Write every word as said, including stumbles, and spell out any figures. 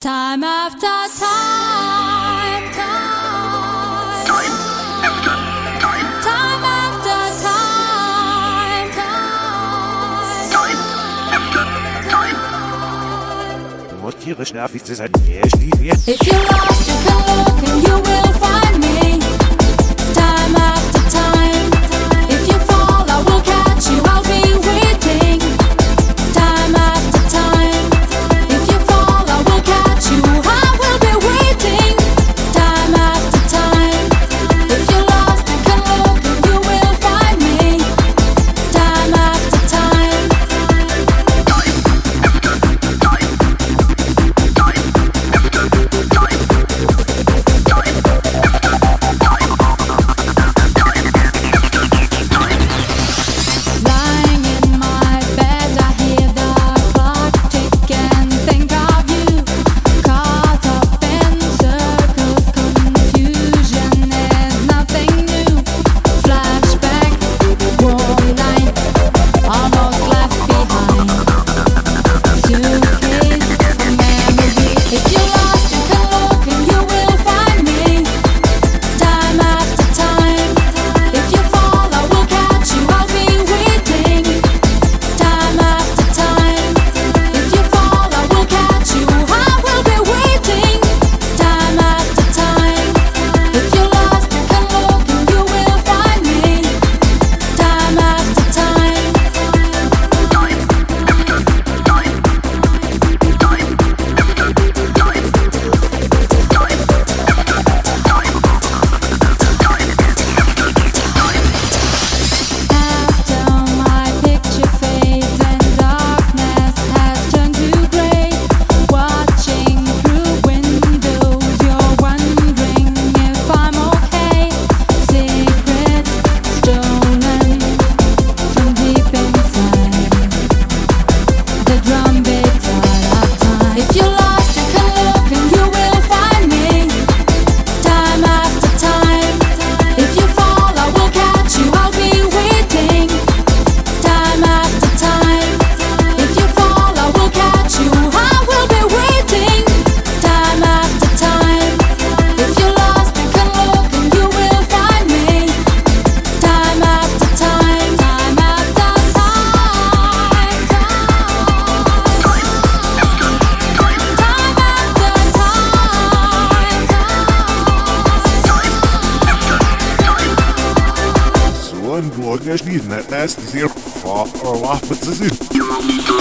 Time after time, time, Time after time, time after time, time, time after time. Вот tierisch nervig zu sein, wer schlief hier? If you're lost, you can look and you will find me. Time after time. If you fall, I will catch you. I'll be waiting. Time after time. If you fall, I will catch you. I will be waiting. Time after time. If you're lost, you can look and you will find me. Time after time. Time after time, time after time, time after time, time after time. Lying in my bed, I hear the clock tick and think of you. Caught up in circles, confusion is nothing new. Flashback, warm nights, almost left behind. Suitcase, a memory. If you're lost, you can look and you will find me. Time after time. If you fall, I will catch you. I'll be waiting. Time after time. If you fall, I will catch you. I will be waiting. Time after time. If you're lost, you can look and you will find me. Time after time. Time after time, time after time, time after time, time after time. After my picture fades and darkness has turned to gray, watching through windows, you're wondering if I'm okay. Secrets stolen from deep inside. The drum beats out of time. If you're lost, you can look and you will find me. Time after time. If you fall, I will catch you. I'll be waiting. Time after time. If you fall, I will catch you. I will be waiting. Time after time. If you're lost, you can look and you will find me. Time after time. Time after time. Time after time, Time after time. time after time. So ein Morgen erschließen, das ist sehr, oh, oh, was ist das? You will need to